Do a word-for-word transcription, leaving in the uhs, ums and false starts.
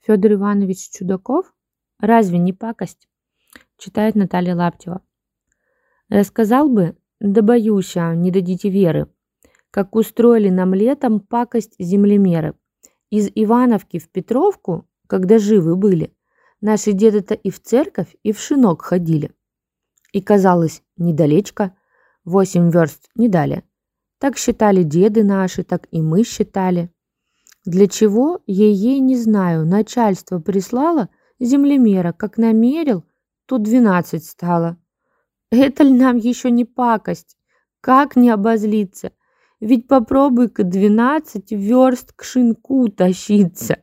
Федор Иванович Чудаков? Разве не пакость? Читает Наталья Лаптева. Рассказал бы, да боюсь, а не дадите веры, как устроили нам летом пакость землемеры. Из Ивановки в Петровку, когда живы были, наши деды-то и в церковь, и в шинок ходили. И казалось, недалечко, восемь верст не дали. Так считали деды наши, так и мы считали. Для чего, ей-ей не знаю, начальство прислало землемера, как намерил, тут двенадцать стало. Это ли нам еще не пакость? Как не обозлиться? Ведь попробуй-ка двенадцать верст к шинку тащиться.